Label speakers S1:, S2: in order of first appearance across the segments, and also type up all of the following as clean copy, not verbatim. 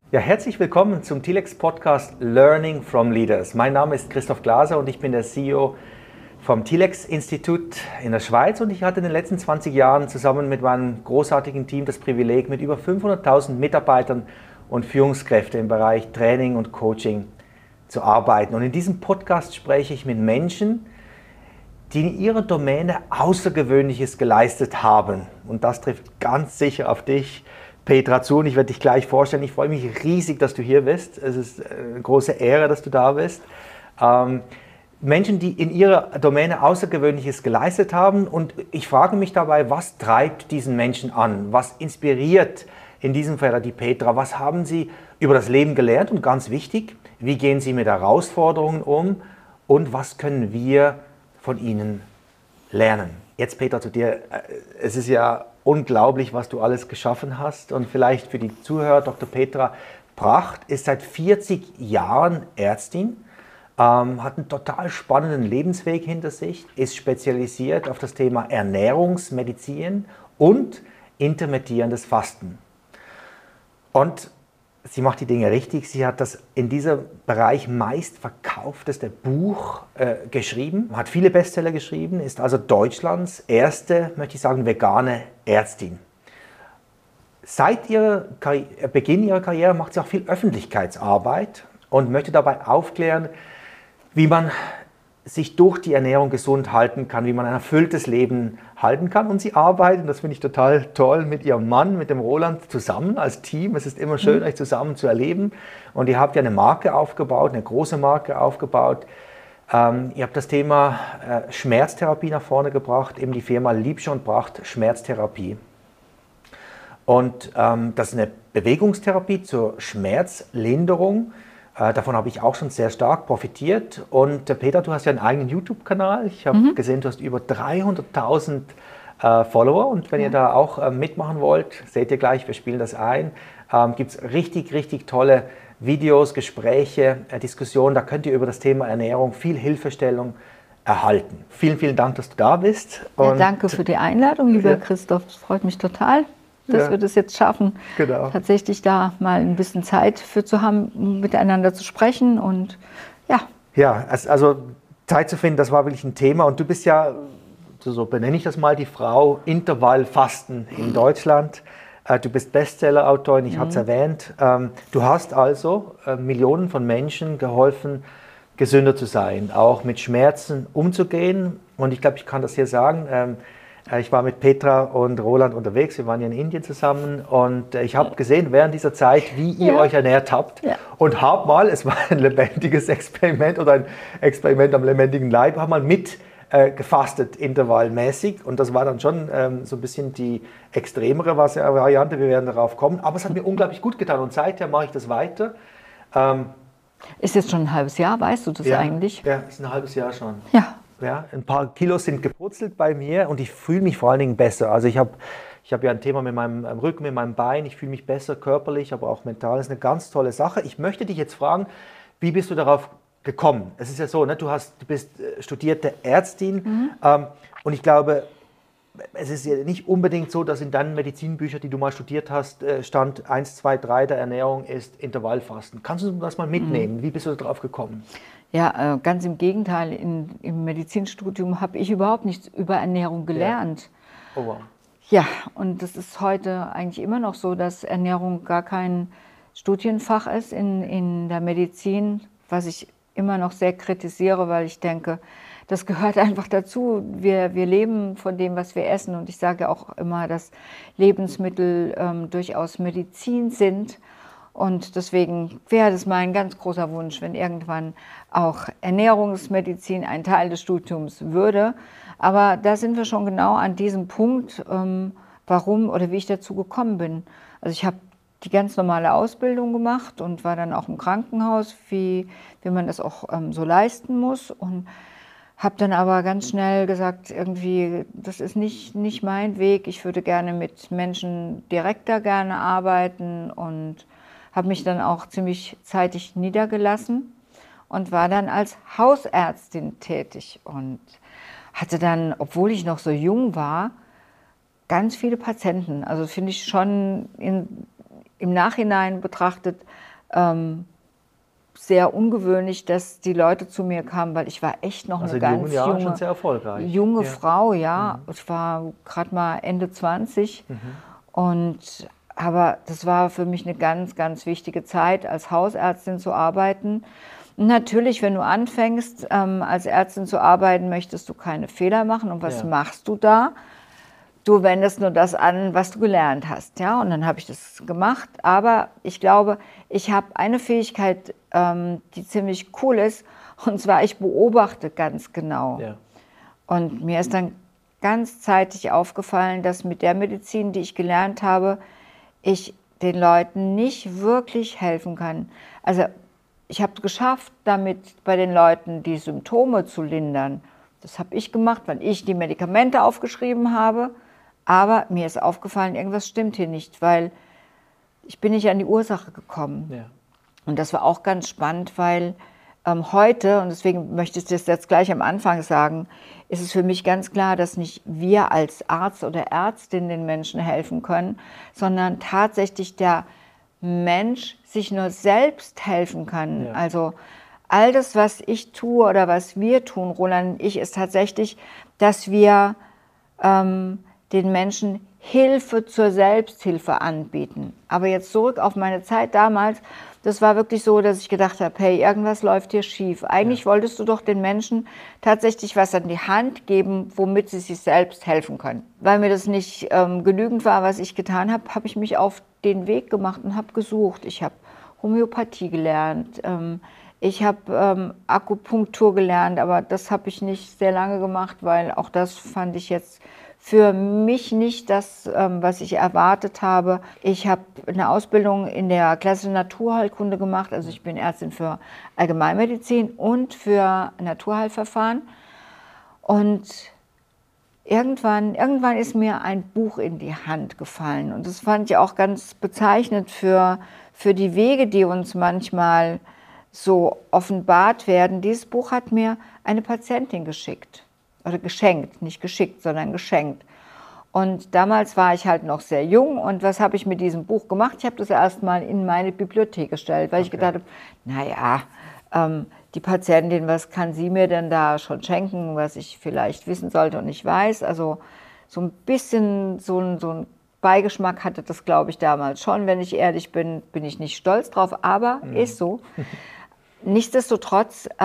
S1: Ja, herzlich willkommen zum Telex-Podcast Learning from Leaders. Mein Name ist Christoph Glaser und ich bin der CEO vom Telex-Institut in der Schweiz und ich hatte in den letzten 20 Jahren zusammen mit meinem großartigen Team das Privileg, mit über 500.000 Mitarbeitern und Führungskräften im Bereich Training und Coaching zu arbeiten. Und in diesem Podcast spreche ich mit Menschen, die in ihrer Domäne Außergewöhnliches geleistet haben. Und das trifft ganz sicher auf dich, Petra, zu. Und ich werde dich gleich vorstellen. Ich freue mich riesig, dass du hier bist. Es ist eine große Ehre, dass du da bist. Menschen, die in ihrer Domäne Außergewöhnliches geleistet haben. Und ich frage mich dabei, was treibt diesen Menschen an? Was inspiriert in diesem Fall die Petra? Was haben sie über das Leben gelernt? Und ganz wichtig, wie gehen sie mit Herausforderungen um? Und was können wir von ihnen lernen? Jetzt, Petra, zu dir. Es ist ja unglaublich, was du alles geschaffen hast. Und vielleicht für die Zuhörer, Dr. Petra Bracht ist seit 40 Jahren Ärztin, hat einen total spannenden Lebensweg hinter sich, ist spezialisiert auf das Thema Ernährungsmedizin und intermittierendes Fasten. Und sie macht die Dinge richtig. Sie hat das in diesem Bereich meistverkaufteste Buch geschrieben, hat viele Bestseller geschrieben, ist also Deutschlands erste, möchte ich sagen, vegane Ärztin. Seit Beginn ihrer Karriere macht sie auch viel Öffentlichkeitsarbeit und möchte dabei aufklären, wie man sich durch die Ernährung gesund halten kann, wie man ein erfülltes Leben halten kann. Und sie arbeiten, das finde ich total toll, mit ihrem Mann, mit dem Roland zusammen als Team. Es ist immer schön, euch zusammen zu erleben. Und ihr habt ja eine Marke aufgebaut, eine große Marke aufgebaut. Ihr habt das Thema Schmerztherapie nach vorne gebracht, eben die Firma Liebscher und Bracht Schmerztherapie. Und das ist eine Bewegungstherapie zur Schmerzlinderung. Davon habe ich auch schon sehr stark profitiert. Und Peter, du hast ja einen eigenen YouTube-Kanal. Ich habe gesehen, du hast über 300.000 Follower. Und wenn ihr da auch mitmachen wollt, seht ihr gleich, wir spielen das ein. Gibt es richtig, richtig tolle Videos, Gespräche, Diskussionen. Da könnt ihr über das Thema Ernährung viel Hilfestellung erhalten. Vielen, vielen Dank, dass du da bist.
S2: Ja, danke für die Einladung, lieber Christoph. Es freut mich total, dass wir das jetzt schaffen, tatsächlich da mal ein bisschen Zeit für zu haben, miteinander zu sprechen und ja.
S1: Ja, also Zeit zu finden, das war wirklich ein Thema und du bist ja, so benenne ich das mal, die Frau Intervallfasten in Deutschland. Du bist Bestseller-Autorin, ich hatte es erwähnt. Du hast also Millionen von Menschen geholfen, gesünder zu sein, auch mit Schmerzen umzugehen und ich glaube, ich kann das hier sagen, ich war mit Petra und Roland unterwegs, wir waren ja in Indien zusammen und ich habe gesehen während dieser Zeit, wie ihr euch ernährt habt und habe mal, es war ein lebendiges Experiment oder ein Experiment am lebendigen Leib, habe mal mit gefastet intervallmäßig und das war dann schon so ein bisschen die extremere Variante, wir werden darauf kommen, aber es hat mir unglaublich gut getan und seither mache ich das weiter.
S2: Ist jetzt schon ein halbes Jahr, weißt du das eigentlich?
S1: Ja, ist ein halbes Jahr schon.
S2: Ja.
S1: Ja, ein paar Kilos sind gepurzelt bei mir und ich fühle mich vor allen Dingen besser. Also ich habe ja ein Thema mit meinem Rücken, mit meinem Bein. Ich fühle mich besser körperlich, aber auch mental. Das ist eine ganz tolle Sache. Ich möchte dich jetzt fragen, wie bist du darauf gekommen? Es ist ja so, ne, du bist studierte Ärztin und ich glaube, es ist ja nicht unbedingt so, dass in deinen Medizinbüchern, die du mal studiert hast, stand 1, 2, 3 der Ernährung ist Intervallfasten. Kannst du das mal mitnehmen? Wie bist du darauf gekommen?
S2: Ja, ganz im Gegenteil. Im Medizinstudium habe ich überhaupt nichts über Ernährung gelernt.
S1: Ja. Oh wow.
S2: Ja, und das ist heute eigentlich immer noch so, dass Ernährung gar kein Studienfach ist in der Medizin, was ich immer noch sehr kritisiere, weil ich denke, das gehört einfach dazu. Wir leben von dem, was wir essen. Und ich sage auch immer, dass Lebensmittel durchaus Medizin sind. Und deswegen wäre das mein ganz großer Wunsch, wenn irgendwann auch Ernährungsmedizin ein Teil des Studiums würde. Aber da sind wir schon genau an diesem Punkt, warum oder wie ich dazu gekommen bin. Also ich habe die ganz normale Ausbildung gemacht und war dann auch im Krankenhaus, wie man das auch so leisten muss. Und habe dann aber ganz schnell gesagt, irgendwie, das ist nicht mein Weg. Ich würde gerne mit Menschen direkter gerne arbeiten und habe mich dann auch ziemlich zeitig niedergelassen und war dann als Hausärztin tätig und hatte dann, obwohl ich noch so jung war, ganz viele Patienten. Also finde ich schon im Nachhinein betrachtet sehr ungewöhnlich, dass die Leute zu mir kamen, weil ich war echt noch eine ganz
S1: schon sehr erfolgreich.
S2: junge Frau, ja. Ich war gerade mal Ende 20 aber das war für mich eine ganz, ganz wichtige Zeit, als Hausärztin zu arbeiten. Und natürlich, wenn du anfängst, als Ärztin zu arbeiten, möchtest du keine Fehler machen. Und was machst du da? Du wendest nur das an, was du gelernt hast. Ja? Und dann habe ich das gemacht. Aber ich glaube, ich habe eine Fähigkeit, die ziemlich cool ist. Und zwar, ich beobachte ganz genau.
S1: Ja.
S2: Und mir ist dann ganz zeitig aufgefallen, dass mit der Medizin, die ich gelernt habe, ich den Leuten nicht wirklich helfen kann. Also ich habe es geschafft, damit bei den Leuten die Symptome zu lindern. Das habe ich gemacht, weil ich die Medikamente aufgeschrieben habe. Aber mir ist aufgefallen, irgendwas stimmt hier nicht, weil ich bin nicht an die Ursache gekommen.
S1: Ja.
S2: Und das war auch ganz spannend, weil heute, und deswegen möchte ich das jetzt gleich am Anfang sagen, ist es für mich ganz klar, dass nicht wir als Arzt oder Ärztin den Menschen helfen können, sondern tatsächlich der Mensch sich nur selbst helfen kann.
S1: Ja.
S2: Also all das, was ich tue oder was wir tun, Roland und ich, ist tatsächlich, dass wir den Menschen Hilfe zur Selbsthilfe anbieten. Aber jetzt zurück auf meine Zeit damals, das war wirklich so, dass ich gedacht habe, hey, irgendwas läuft hier schief. Eigentlich wolltest du doch den Menschen tatsächlich was an die Hand geben, womit sie sich selbst helfen können. Weil mir das nicht genügend war, was ich getan habe, habe ich mich auf den Weg gemacht und habe gesucht. Ich habe Homöopathie gelernt, ich habe Akupunktur gelernt, aber das habe ich nicht sehr lange gemacht, weil auch das fand ich jetzt für mich nicht das, was ich erwartet habe. Ich habe eine Ausbildung in der klassischen Naturheilkunde gemacht. Also ich bin Ärztin für Allgemeinmedizin und für Naturheilverfahren. Und irgendwann ist mir ein Buch in die Hand gefallen. Und das fand ich auch ganz bezeichnend für die Wege, die uns manchmal so offenbart werden. Dieses Buch hat mir eine Patientin geschickt. Oder geschenkt, nicht geschickt, sondern geschenkt. Und damals war ich halt noch sehr jung. Und was habe ich mit diesem Buch gemacht? Ich habe das erstmal in meine Bibliothek gestellt, weil ich gedacht habe, naja, die Patientin, was kann sie mir denn da schon schenken, was ich vielleicht wissen sollte und nicht weiß? Also so ein bisschen so ein Beigeschmack hatte das, glaube ich, damals schon. Wenn ich ehrlich bin, bin ich nicht stolz drauf, aber ist so. Nichtsdestotrotz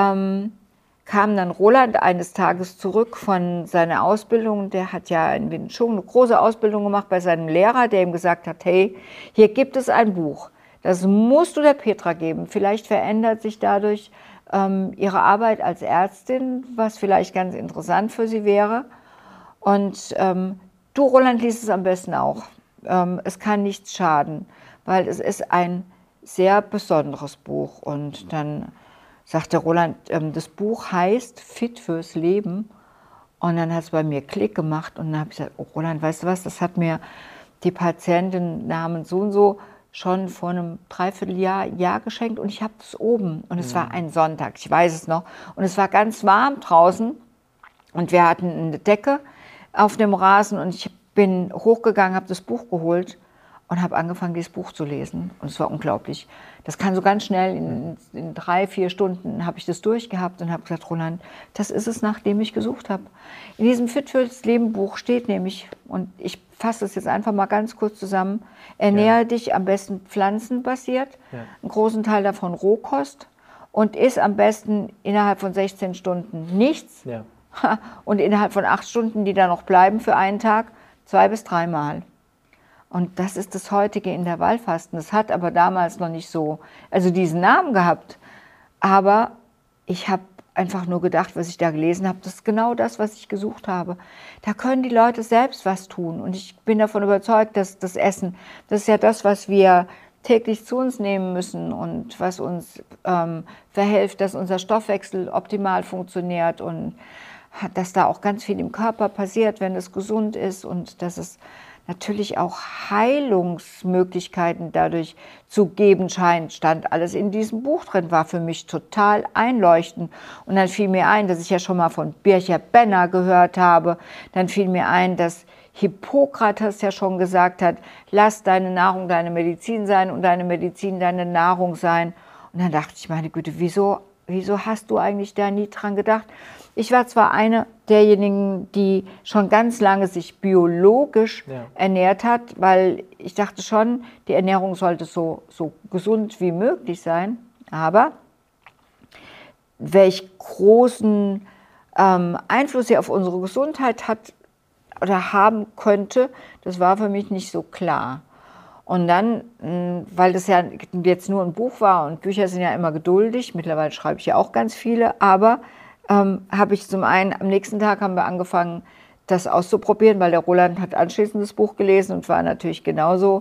S2: kam dann Roland eines Tages zurück von seiner Ausbildung. Der hat ja in Wing Chun eine große Ausbildung gemacht bei seinem Lehrer, der ihm gesagt hat, hey, hier gibt es ein Buch, das musst du der Petra geben. Vielleicht verändert sich dadurch ihre Arbeit als Ärztin, was vielleicht ganz interessant für sie wäre. Und du, Roland, liest es am besten auch. Es kann nichts schaden, weil es ist ein sehr besonderes Buch. Und dann sagte Roland, das Buch heißt Fit fürs Leben. Und dann hat es bei mir Klick gemacht und dann habe ich gesagt, oh Roland, weißt du was, das hat mir die Patientin namens so und so schon vor einem Dreivierteljahr geschenkt und ich habe das oben. Und es war ein Sonntag, ich weiß es noch. Und es war ganz warm draußen und wir hatten eine Decke auf dem Rasen und ich bin hochgegangen, habe das Buch geholt und habe angefangen, dieses Buch zu lesen. Und es war unglaublich. Das kann so ganz schnell, in 3-4 Stunden habe ich das durchgehabt und habe gesagt, Roland, das ist es, nach dem ich gesucht habe. In diesem Fit fürs Leben Buch steht nämlich, und ich fasse es jetzt einfach mal ganz kurz zusammen, ernähre dich am besten pflanzenbasiert, einen großen Teil davon Rohkost und iss am besten innerhalb von 16 Stunden nichts und innerhalb von 8 Stunden, die da noch bleiben für einen Tag, 2 bis 3 Mal. Und das ist das heutige Intervallfasten. Das hat aber damals noch nicht so, also diesen Namen gehabt. Aber ich habe einfach nur gedacht, was ich da gelesen habe, das ist genau das, was ich gesucht habe. Da können die Leute selbst was tun. Und ich bin davon überzeugt, dass das Essen, das ist ja das, was wir täglich zu uns nehmen müssen und was uns verhilft, dass unser Stoffwechsel optimal funktioniert und dass da auch ganz viel im Körper passiert, wenn es gesund ist und dass es natürlich auch Heilungsmöglichkeiten dadurch zu geben scheint, stand alles in diesem Buch drin, war für mich total einleuchtend. Und dann fiel mir ein, dass ich ja schon mal von Bircher Benner gehört habe. Dann fiel mir ein, dass Hippokrates ja schon gesagt hat, lass deine Nahrung deine Medizin sein und deine Medizin deine Nahrung sein. Und dann dachte ich, meine Güte, wieso hast du eigentlich da nie dran gedacht? Ich war zwar eine derjenigen, die schon ganz lange sich biologisch ernährt hat, weil ich dachte schon, die Ernährung sollte so gesund wie möglich sein, aber welch großen Einfluss sie auf unsere Gesundheit hat oder haben könnte, das war für mich nicht so klar. Und dann, weil das ja jetzt nur ein Buch war und Bücher sind ja immer geduldig, mittlerweile schreibe ich ja auch ganz viele, aber habe ich zum einen, am nächsten Tag haben wir angefangen, das auszuprobieren, weil der Roland hat anschließend das Buch gelesen und war natürlich genauso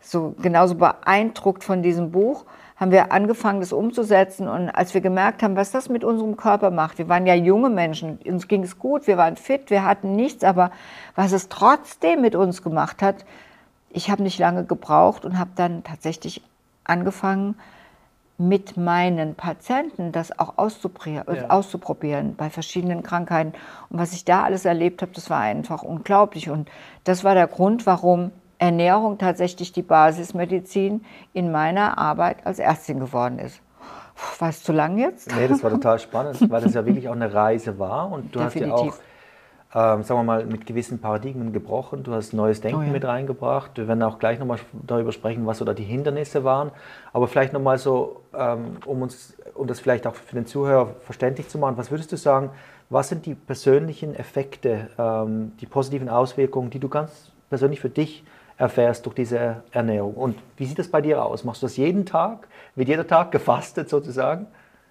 S2: beeindruckt von diesem Buch, haben wir angefangen, das umzusetzen. Und als wir gemerkt haben, was das mit unserem Körper macht, wir waren ja junge Menschen, uns ging es gut, wir waren fit, wir hatten nichts, aber was es trotzdem mit uns gemacht hat, ich habe nicht lange gebraucht und habe dann tatsächlich angefangen, mit meinen Patienten das auch auszuprobieren bei verschiedenen Krankheiten. Und was ich da alles erlebt habe, das war einfach unglaublich. Und das war der Grund, warum Ernährung tatsächlich die Basismedizin in meiner Arbeit als Ärztin geworden ist. War es zu lang jetzt?
S1: Nee, das war total spannend, weil das ja wirklich auch eine Reise war. Und du
S2: Definitiv.
S1: hast ja auch, sagen wir mal, mit gewissen Paradigmen gebrochen. Du hast neues Denken mit reingebracht. Wir werden auch gleich nochmal darüber sprechen, was so da die Hindernisse waren. Aber vielleicht nochmal so, um das vielleicht auch für den Zuhörer verständlich zu machen, was würdest du sagen, was sind die persönlichen Effekte, die positiven Auswirkungen, die du ganz persönlich für dich erfährst durch diese Ernährung? Und wie sieht das bei dir aus? Machst du das jeden Tag? Wird jeder Tag gefastet sozusagen?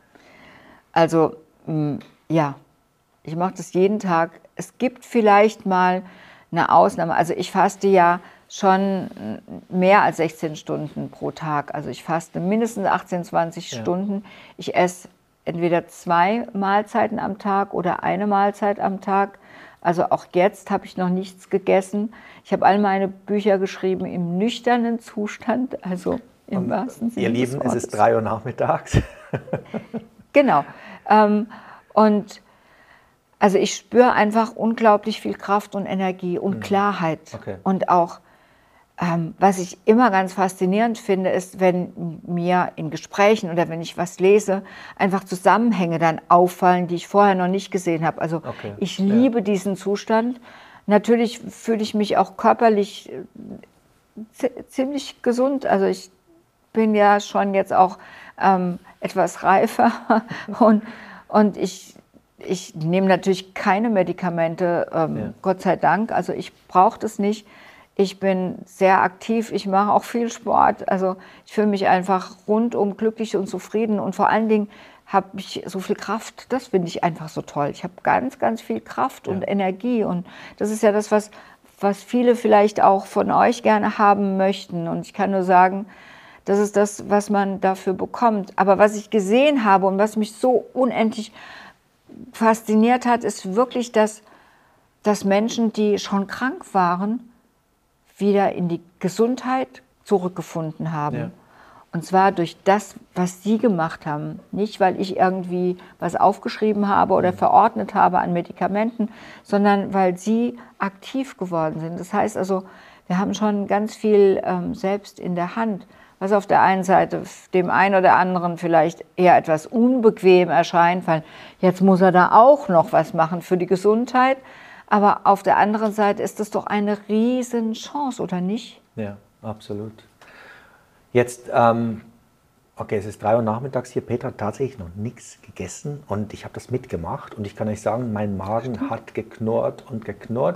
S2: Also, ja. Ich mache das jeden Tag. Es gibt vielleicht mal eine Ausnahme. Also ich faste ja schon mehr als 16 Stunden pro Tag. Also ich faste mindestens 18, 20 Stunden. Ich esse entweder 2 Mahlzeiten am Tag oder eine Mahlzeit am Tag. Also auch jetzt habe ich noch nichts gegessen. Ich habe all meine Bücher geschrieben im nüchternen Zustand, also im wahrsten Sinne
S1: Ihr Lieben, es ist 3 Uhr nachmittags.
S2: Genau. Und also ich spüre einfach unglaublich viel Kraft und Energie und Klarheit.
S1: Okay.
S2: Und auch, was ich immer ganz faszinierend finde, ist, wenn mir in Gesprächen oder wenn ich was lese, einfach Zusammenhänge dann auffallen, die ich vorher noch nicht gesehen habe. Also ich liebe diesen Zustand. Natürlich fühle ich mich auch körperlich ziemlich gesund. Also ich bin ja schon jetzt auch etwas reifer und ich nehme natürlich keine Medikamente, Gott sei Dank. Also ich brauche das nicht. Ich bin sehr aktiv, ich mache auch viel Sport. Also ich fühle mich einfach rundum glücklich und zufrieden. Und vor allen Dingen habe ich so viel Kraft. Das finde ich einfach so toll. Ich habe ganz, ganz viel Kraft und Energie. Und das ist ja das, was viele vielleicht auch von euch gerne haben möchten. Und ich kann nur sagen, das ist das, was man dafür bekommt. Aber was ich gesehen habe und was mich so unendlich fasziniert hat, ist wirklich, dass Menschen, die schon krank waren, wieder in die Gesundheit zurückgefunden haben. Ja. Und zwar durch das, was sie gemacht haben. Nicht, weil ich irgendwie was aufgeschrieben habe oder verordnet habe an Medikamenten, sondern weil sie aktiv geworden sind. Das heißt also, wir haben schon ganz viel selbst in der Hand, was auf der einen Seite dem einen oder anderen vielleicht eher etwas unbequem erscheint, weil jetzt muss er da auch noch was machen für die Gesundheit. Aber auf der anderen Seite ist das doch eine Riesenchance, oder nicht?
S1: Ja, absolut. Jetzt, okay, es ist 3 Uhr nachmittags hier. Petra hat tatsächlich noch nichts gegessen und ich habe das mitgemacht und ich kann euch sagen, mein Magen hat geknurrt und geknurrt.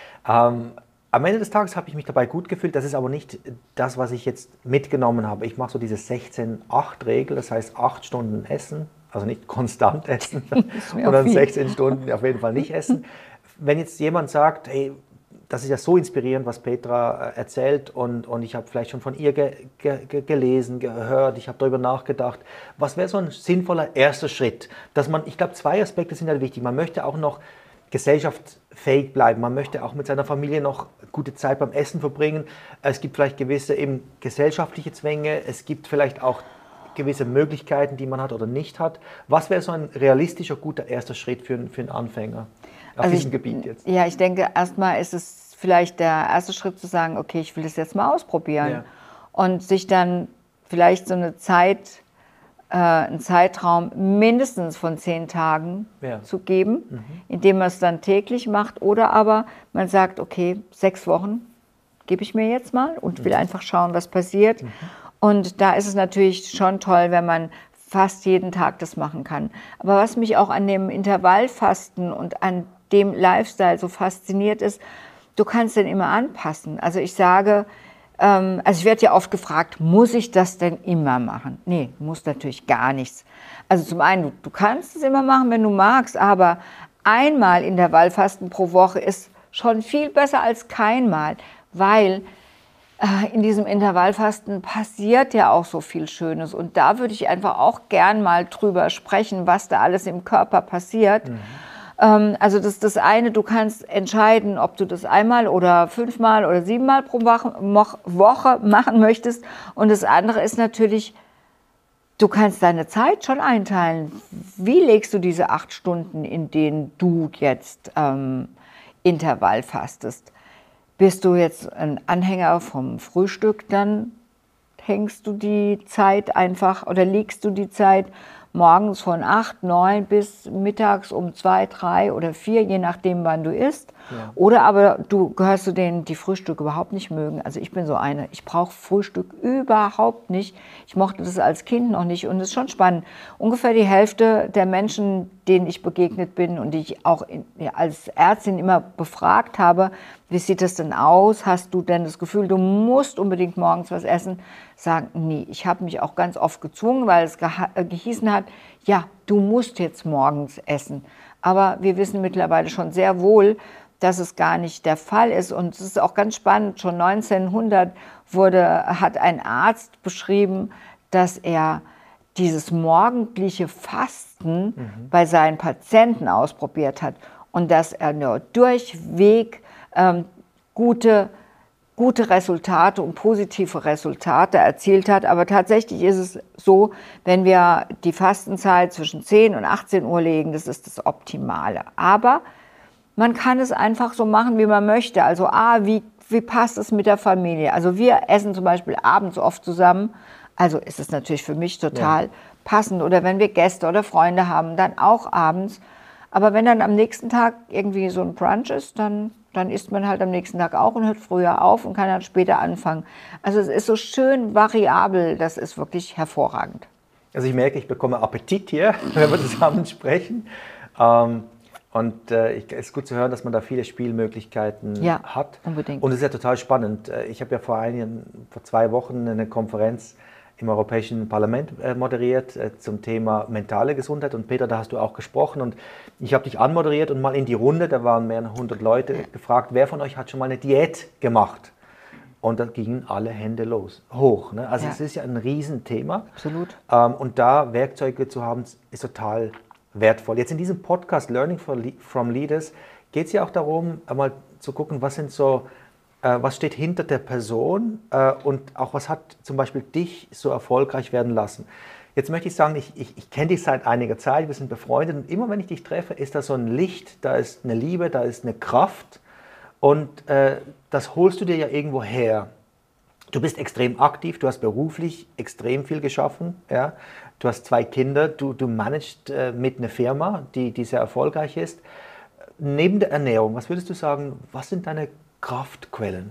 S1: Am Ende des Tages habe ich mich dabei gut gefühlt. Das ist aber nicht das, was ich jetzt mitgenommen habe. Ich mache so diese 16-8-Regel, das heißt 8 Stunden essen, also nicht konstant essen und dann 16 Stunden auf jeden Fall nicht essen. Wenn jetzt jemand sagt, hey, das ist ja so inspirierend, was Petra erzählt und ich habe vielleicht schon von ihr gelesen, gehört, ich habe darüber nachgedacht, was wäre so ein sinnvoller erster Schritt? Dass man, ich glaube, 2 Aspekte sind halt wichtig. Man möchte auch noch gesellschaftsfähig bleiben, man möchte auch mit seiner Familie noch gute Zeit beim Essen verbringen. Es gibt vielleicht gewisse eben gesellschaftliche Zwänge, es gibt vielleicht auch gewisse Möglichkeiten, die man hat oder nicht hat. Was wäre so ein realistischer, guter erster Schritt für einen Anfänger auf diesem Gebiet jetzt?
S2: Ja, ich denke, erstmal ist es vielleicht der erste Schritt zu sagen, okay, ich will das jetzt mal ausprobieren.
S1: Ja.
S2: Und sich dann vielleicht so eine Zeit, einen Zeitraum mindestens von 10 Tagen zu geben, indem man es dann täglich macht. Oder aber man sagt, okay, 6 Wochen gebe ich mir jetzt mal und will einfach schauen, was passiert. Und da ist es natürlich schon toll, wenn man fast jeden Tag das machen kann. Aber was mich auch an dem Intervallfasten und an dem Lifestyle so fasziniert ist, du kannst den immer anpassen. Also ich sage, also ich werde ja oft gefragt, muss ich das denn immer machen? Nee, muss natürlich gar nichts. Also zum einen, du kannst es immer machen, wenn du magst, aber einmal Intervallfasten pro Woche ist schon viel besser als keinmal, weil in diesem Intervallfasten passiert ja auch so viel Schönes. Und da würde ich einfach auch gern mal drüber sprechen, was da alles im Körper passiert. Also das ist das eine, du kannst entscheiden, ob du das einmal oder 5-mal oder 7-mal pro Woche machen möchtest. Und das andere ist natürlich, du kannst deine Zeit schon einteilen. Wie legst du diese 8 Stunden, in denen du jetzt Intervall fastest? Bist du jetzt ein Anhänger vom Frühstück, dann hängst du die Zeit einfach oder legst du die Zeit morgens von 8, 9 bis mittags um 2, 3 oder 4, je nachdem, wann du isst. Ja. Oder aber du gehörst zu denen, die Frühstück überhaupt nicht mögen. Also ich bin so eine, ich brauche Frühstück überhaupt nicht. Ich mochte das als Kind noch nicht und es ist schon spannend. Ungefähr die Hälfte der Menschen, denen ich begegnet bin und die ich auch als Ärztin immer befragt habe, wie sieht das denn aus? Hast du denn das Gefühl, du musst unbedingt morgens was essen? Sagen, nee, ich habe mich auch ganz oft gezwungen, weil es gehießen hat, ja, du musst jetzt morgens essen. Aber wir wissen mittlerweile schon sehr wohl, dass es gar nicht der Fall ist. Und es ist auch ganz spannend, schon 1900 hat ein Arzt beschrieben, dass er dieses morgendliche Fasten bei seinen Patienten ausprobiert hat und dass er nur durchweg gute Resultate und positive Resultate erzielt hat. Aber tatsächlich ist es so, wenn wir die Fastenzeit zwischen 10 und 18 Uhr legen, das ist das Optimale. Aber man kann es einfach so machen, wie man möchte. Also wie passt es mit der Familie? Also wir essen zum Beispiel abends oft zusammen. Also ist es natürlich für mich total passend. Oder wenn wir Gäste oder Freunde haben, dann auch abends. Aber wenn dann am nächsten Tag irgendwie so ein Brunch ist, dann isst man halt am nächsten Tag auch und hört früher auf und kann dann später anfangen. Also es ist so schön variabel, das ist wirklich hervorragend.
S1: Also ich merke, ich bekomme Appetit hier, wenn wir zusammen sprechen. Es ist gut zu hören, dass man da viele Spielmöglichkeiten hat.
S2: Unbedingt.
S1: Und es ist ja total spannend. Ich habe ja vor 2 Wochen eine Konferenz im Europäischen Parlament moderiert zum Thema mentale Gesundheit. Und Peter, da hast du auch gesprochen. Und ich habe dich anmoderiert und mal in die Runde, da waren mehr als 100 Leute, gefragt, wer von euch hat schon mal eine Diät gemacht? Und dann gingen alle Hände hoch. Ne? Also es ist ja ein Riesenthema.
S2: Absolut.
S1: Und da Werkzeuge zu haben, ist total wertvoll. Jetzt in diesem Podcast Learning from Leaders geht es ja auch darum, einmal zu gucken, was steht hinter der Person und auch was hat zum Beispiel dich so erfolgreich werden lassen. Jetzt möchte ich sagen, ich kenne dich seit einiger Zeit, wir sind befreundet und immer wenn ich dich treffe, ist da so ein Licht, da ist eine Liebe, da ist eine Kraft und das holst du dir ja irgendwo her. Du bist extrem aktiv, du hast beruflich extrem viel geschaffen, ja? Du hast 2 Kinder, du managst mit einer Firma, die sehr erfolgreich ist. Neben der Ernährung, was würdest du sagen, was sind deine Kraftquellen?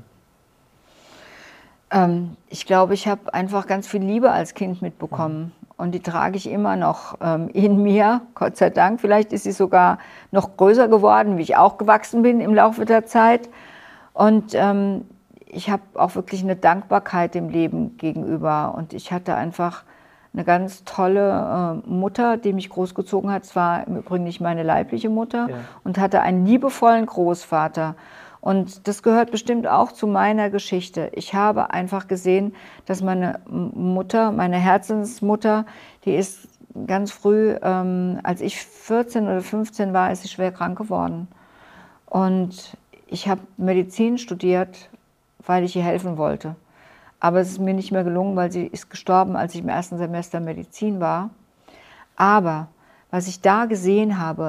S2: Ich glaube, ich habe einfach ganz viel Liebe als Kind mitbekommen und die trage ich immer noch in mir, Gott sei Dank. Vielleicht ist sie sogar noch größer geworden, wie ich auch gewachsen bin im Laufe der Zeit. Und ich habe auch wirklich eine Dankbarkeit dem Leben gegenüber und ich hatte einfach eine ganz tolle Mutter, die mich großgezogen hat. Es war im Übrigen nicht meine leibliche Mutter und hatte einen liebevollen Großvater. Und das gehört bestimmt auch zu meiner Geschichte. Ich habe einfach gesehen, dass meine Mutter, meine Herzensmutter, die ist ganz früh, als ich 14 oder 15 war, ist sie schwer krank geworden. Und ich habe Medizin studiert, weil ich ihr helfen wollte. Aber es ist mir nicht mehr gelungen, weil sie ist gestorben, als ich im 1. Semester Medizin war. Aber was ich da gesehen habe,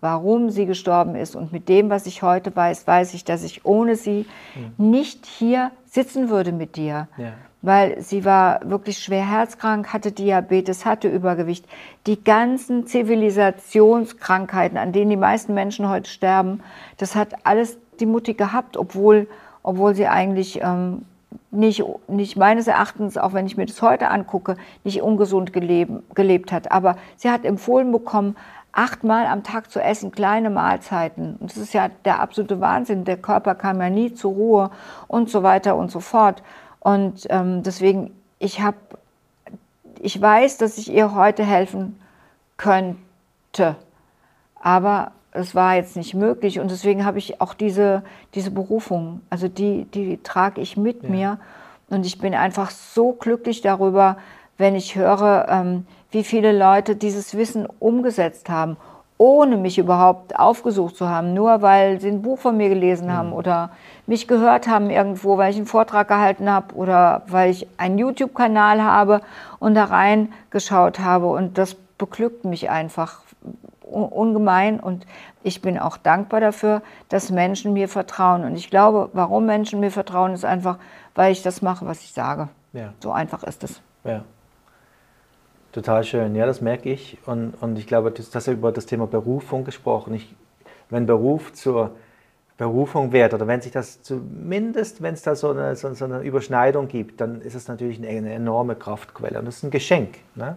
S2: warum sie gestorben ist. Und mit dem, was ich heute weiß, weiß ich, dass ich ohne sie nicht hier sitzen würde mit dir. Ja. Weil sie war wirklich schwer herzkrank, hatte Diabetes, hatte Übergewicht. Die ganzen Zivilisationskrankheiten, an denen die meisten Menschen heute sterben, das hat alles die Mutti gehabt, obwohl sie eigentlich nicht meines Erachtens, auch wenn ich mir das heute angucke, nicht ungesund gelebt hat. Aber sie hat empfohlen bekommen, 8-mal am Tag zu essen, kleine Mahlzeiten. Und das ist ja der absolute Wahnsinn. Der Körper kam ja nie zur Ruhe und so weiter und so fort. Und deswegen, ich weiß, dass ich ihr heute helfen könnte. Aber es war jetzt nicht möglich. Und deswegen habe ich auch diese Berufung, also die trage ich mit mir. Und ich bin einfach so glücklich darüber, wenn ich höre, wie viele Leute dieses Wissen umgesetzt haben, ohne mich überhaupt aufgesucht zu haben, nur weil sie ein Buch von mir gelesen haben oder mich gehört haben irgendwo, weil ich einen Vortrag gehalten habe oder weil ich einen YouTube-Kanal habe und da reingeschaut habe. Und das beglückt mich einfach ungemein. Und ich bin auch dankbar dafür, dass Menschen mir vertrauen. Und ich glaube, warum Menschen mir vertrauen, ist einfach, weil ich das mache, was ich sage. Ja. So einfach ist es.
S1: Ja. Total schön, ja, das merke ich. Und ich glaube, du hast ja über das Thema Berufung gesprochen. Wenn Beruf zur Berufung wird, oder wenn sich das zumindest, wenn es da so eine Überschneidung gibt, dann ist es natürlich eine enorme Kraftquelle. Und das ist ein Geschenk. Ne?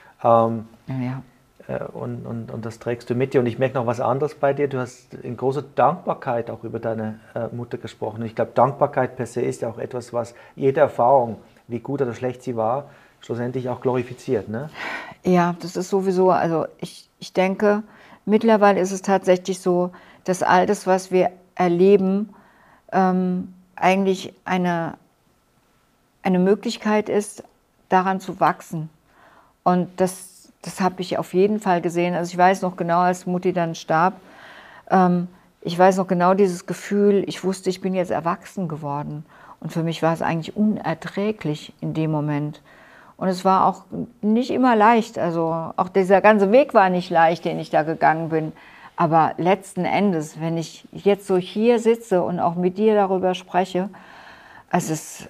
S1: Und das trägst du mit dir. Und ich merke noch was anderes bei dir. Du hast in großer Dankbarkeit auch über deine Mutter gesprochen. Und ich glaube, Dankbarkeit per se ist ja auch etwas, was jede Erfahrung, wie gut oder schlecht sie war, schlussendlich auch glorifiziert, ne?
S2: Ja, das ist sowieso, also ich denke, mittlerweile ist es tatsächlich so, dass all das, was wir erleben, eigentlich eine Möglichkeit ist, daran zu wachsen. Und das habe ich auf jeden Fall gesehen. Also ich weiß noch genau, als Mutti dann starb, ich weiß noch genau dieses Gefühl, ich wusste, ich bin jetzt erwachsen geworden. Und für mich war es eigentlich unerträglich in dem Moment. Und es war auch nicht immer leicht, also auch dieser ganze Weg war nicht leicht, den ich da gegangen bin. Aber letzten Endes, wenn ich jetzt so hier sitze und auch mit dir darüber spreche, es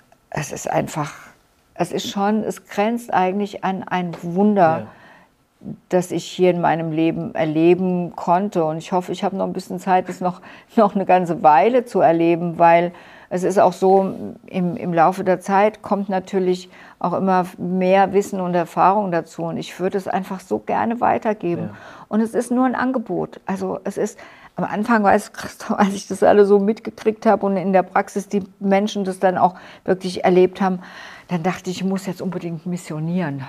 S2: grenzt eigentlich an ein Wunder, das ich hier in meinem Leben erleben konnte. Und ich hoffe, ich habe noch ein bisschen Zeit, das noch eine ganze Weile zu erleben, weil es ist auch so, im Laufe der Zeit kommt natürlich auch immer mehr Wissen und Erfahrung dazu. Und ich würde es einfach so gerne weitergeben. Ja. Und es ist nur ein Angebot. Also es ist, am Anfang, als ich das alle so mitgekriegt habe und in der Praxis die Menschen das dann auch wirklich erlebt haben, dann dachte ich muss jetzt unbedingt missionieren.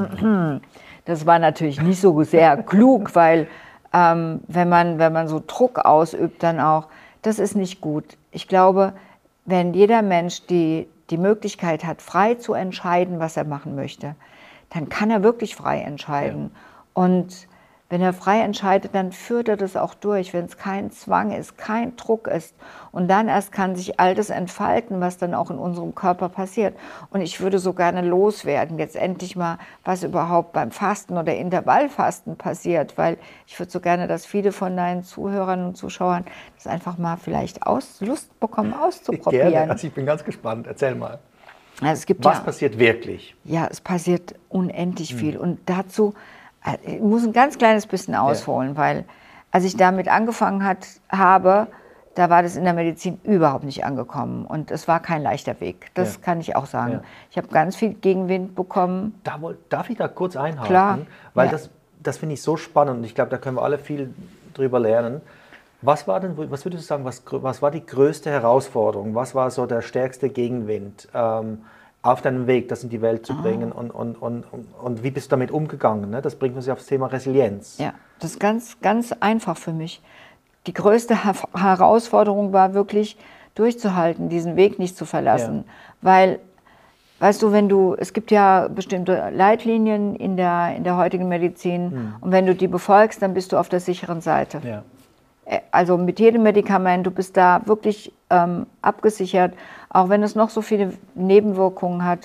S2: Das war natürlich nicht so sehr klug, weil wenn man so Druck ausübt, dann auch, das ist nicht gut. Ich glaube, wenn jeder Mensch die Möglichkeit hat, frei zu entscheiden, was er machen möchte, dann kann er wirklich frei entscheiden. Ja. Und wenn er frei entscheidet, dann führt er das auch durch, wenn es kein Zwang ist, kein Druck ist. Und dann erst kann sich all das entfalten, was dann auch in unserem Körper passiert. Und ich würde so gerne loswerden, jetzt endlich mal, was überhaupt beim Fasten oder Intervallfasten passiert, weil ich würde so gerne, dass viele von deinen Zuhörern und Zuschauern das einfach mal vielleicht Lust bekommen, auszuprobieren.
S1: Gerne, also ich bin ganz gespannt, erzähl mal.
S2: Also es gibt
S1: was passiert wirklich?
S2: Ja, es passiert unendlich viel. Und dazu, ich muss ein ganz kleines bisschen ausholen, weil als ich damit angefangen habe, da war das in der Medizin überhaupt nicht angekommen. Und es war kein leichter Weg, das kann ich auch sagen. Ja. Ich habe ganz viel Gegenwind bekommen.
S1: Darf ich da kurz einhaken?
S2: Klar.
S1: Weil das finde ich so spannend und ich glaube, da können wir alle viel drüber lernen. Was würdest du sagen, was war die größte Herausforderung? Was war so der stärkste Gegenwind auf deinem Weg, das in die Welt zu bringen und wie bist du damit umgegangen? Ne? Das bringt uns ja aufs Thema Resilienz.
S2: Ja, das ist ganz, ganz einfach für mich. Die größte Herausforderung war wirklich durchzuhalten, diesen Weg nicht zu verlassen. Ja. Weil, weißt du, es gibt ja bestimmte Leitlinien in der heutigen Medizin und wenn du die befolgst, dann bist du auf der sicheren Seite. Ja. Also mit jedem Medikament, du bist da wirklich abgesichert, auch wenn es noch so viele Nebenwirkungen hat.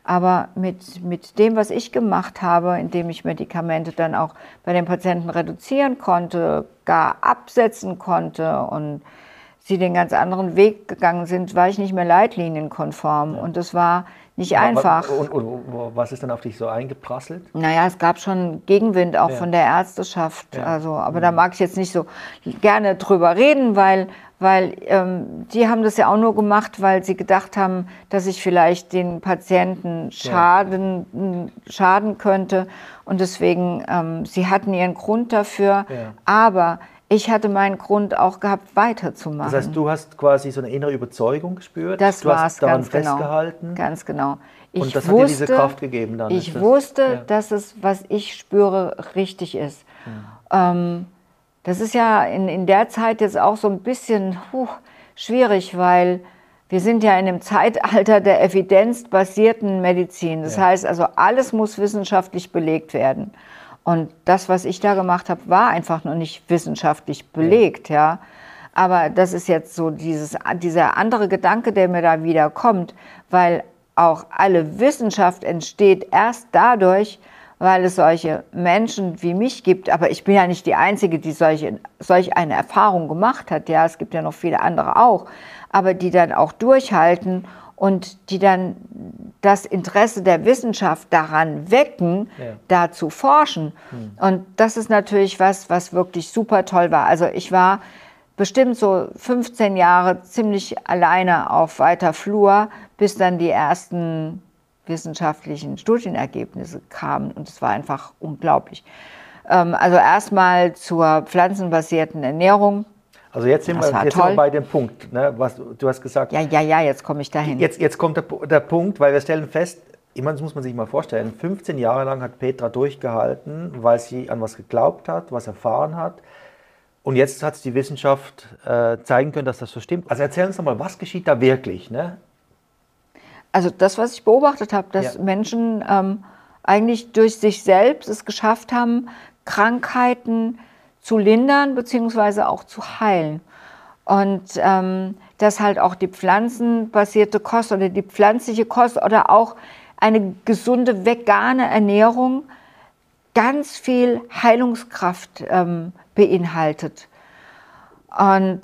S2: Aber mit dem, was ich gemacht habe, indem ich Medikamente dann auch bei den Patienten reduzieren konnte, gar absetzen konnte und sie den ganz anderen Weg gegangen sind, war ich nicht mehr leitlinienkonform. Und das war nicht einfach.
S1: Und was ist dann auf dich so eingeprasselt?
S2: Naja, es gab schon Gegenwind auch von der Ärzteschaft.
S1: Ja.
S2: Also, aber da mag ich jetzt nicht so gerne drüber reden, weil die haben das ja auch nur gemacht, weil sie gedacht haben, dass ich vielleicht den Patienten schaden könnte. Und deswegen, sie hatten ihren Grund dafür. Ja. Aber ich hatte meinen Grund auch gehabt, weiterzumachen.
S1: Das heißt, du hast quasi so eine innere Überzeugung gespürt?
S2: Das
S1: du hast daran festgehalten?
S2: Ganz genau.
S1: Und das hat dir diese Kraft gegeben dann?
S2: Ich wusste, dass es, was ich spüre, richtig ist. Das ist ja in der Zeit jetzt auch so ein bisschen schwierig, weil wir sind ja in einem Zeitalter der evidenzbasierten Medizin. Das heißt also, alles muss wissenschaftlich belegt werden. Und das, was ich da gemacht habe, war einfach noch nicht wissenschaftlich belegt, ja. Aber das ist jetzt so dieser andere Gedanke, der mir da wieder kommt, weil auch alle Wissenschaft entsteht erst dadurch, weil es solche Menschen wie mich gibt. Aber ich bin ja nicht die Einzige, die solch eine Erfahrung gemacht hat. Ja, es gibt ja noch viele andere auch, aber die dann auch durchhalten und die dann das Interesse der Wissenschaft daran wecken, da zu forschen. Und das ist natürlich was wirklich super toll war. Also ich war bestimmt so 15 Jahre ziemlich alleine auf weiter Flur, bis dann die ersten wissenschaftlichen Studienergebnisse kamen. Und es war einfach unglaublich. Also erstmal zur pflanzenbasierten Ernährung.
S1: Also jetzt sind wir bei dem Punkt, ne, was du hast gesagt.
S2: Ja, jetzt komme ich dahin.
S1: Jetzt kommt der Punkt, weil wir stellen fest, ich meine, das muss man sich mal vorstellen, 15 Jahre lang hat Petra durchgehalten, weil sie an was geglaubt hat, was erfahren hat. Und jetzt hat es die Wissenschaft zeigen können, dass das so stimmt. Also erzähl uns doch mal, was geschieht da wirklich? Ne?
S2: Also das, was ich beobachtet habe, dass Menschen eigentlich durch sich selbst es geschafft haben, Krankheiten zu lindern bzw. auch zu heilen. Und dass halt auch die pflanzenbasierte Kost oder die pflanzliche Kost oder auch eine gesunde vegane Ernährung ganz viel Heilungskraft beinhaltet. Und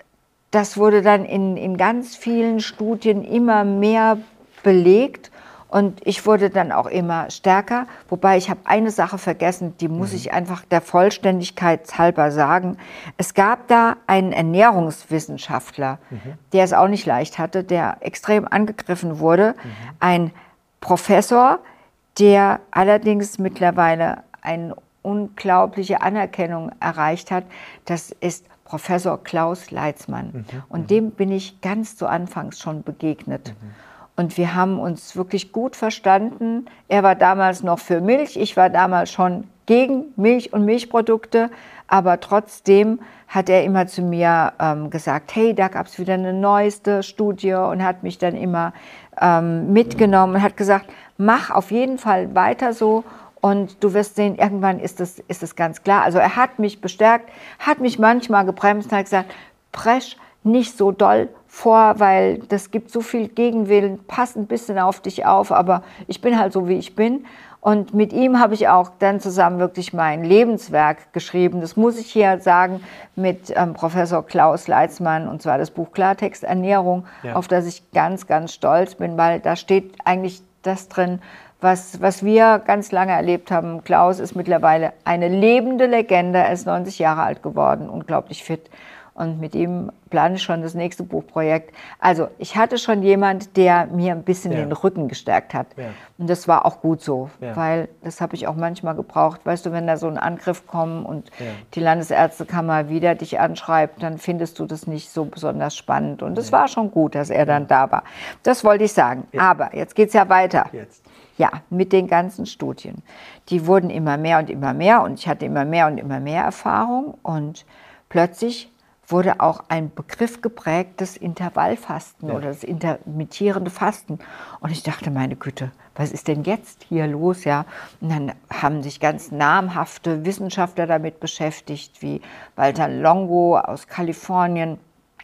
S2: das wurde dann in ganz vielen Studien immer mehr belegt. Und ich wurde dann auch immer stärker, wobei ich habe eine Sache vergessen, die muss ich einfach der Vollständigkeit halber sagen. Es gab da einen Ernährungswissenschaftler, der es auch nicht leicht hatte, der extrem angegriffen wurde. Ein Professor, der allerdings mittlerweile eine unglaubliche Anerkennung erreicht hat. Das ist Professor Klaus Leitzmann. Und dem bin ich ganz zu Anfangs schon begegnet. Und wir haben uns wirklich gut verstanden. Er war damals noch für Milch, ich war damals schon gegen Milch und Milchprodukte. Aber trotzdem hat er immer zu mir gesagt, hey, da gab es wieder eine neueste Studie und hat mich dann immer mitgenommen und hat gesagt, mach auf jeden Fall weiter so und du wirst sehen, irgendwann ist es ganz klar. Also er hat mich bestärkt, hat mich manchmal gebremst und hat gesagt, presch nicht so doll vor, weil das gibt so viel Gegenwillen, pass ein bisschen auf dich auf, aber ich bin halt so, wie ich bin. Und mit ihm habe ich auch dann zusammen wirklich mein Lebenswerk geschrieben. Das muss ich hier sagen, mit Professor Klaus Leitzmann, und zwar das Buch Klartext Ernährung, auf das ich ganz, ganz stolz bin, weil da steht eigentlich das drin, was wir ganz lange erlebt haben. Klaus ist mittlerweile eine lebende Legende, er ist 90 Jahre alt geworden, unglaublich fit. Und mit ihm plane ich schon das nächste Buchprojekt. Also ich hatte schon jemand, der mir ein bisschen den Rücken gestärkt hat. Ja. Und das war auch gut so, weil das habe ich auch manchmal gebraucht. Weißt du, wenn da so ein Angriff kommt und die Landesärztekammer wieder dich anschreibt, dann findest du das nicht so besonders spannend. Und es war schon gut, dass er dann da war. Das wollte ich sagen. Aber jetzt geht es ja weiter. Ja, mit den ganzen Studien. Die wurden immer mehr und ich hatte immer mehr und immer mehr Erfahrung. Und plötzlich wurde auch ein Begriff geprägt, das Intervallfasten oder das intermittierende Fasten. Und ich dachte, meine Güte, was ist denn jetzt hier los? Ja? Und dann haben sich ganz namhafte Wissenschaftler damit beschäftigt, wie Walter Longo aus Kalifornien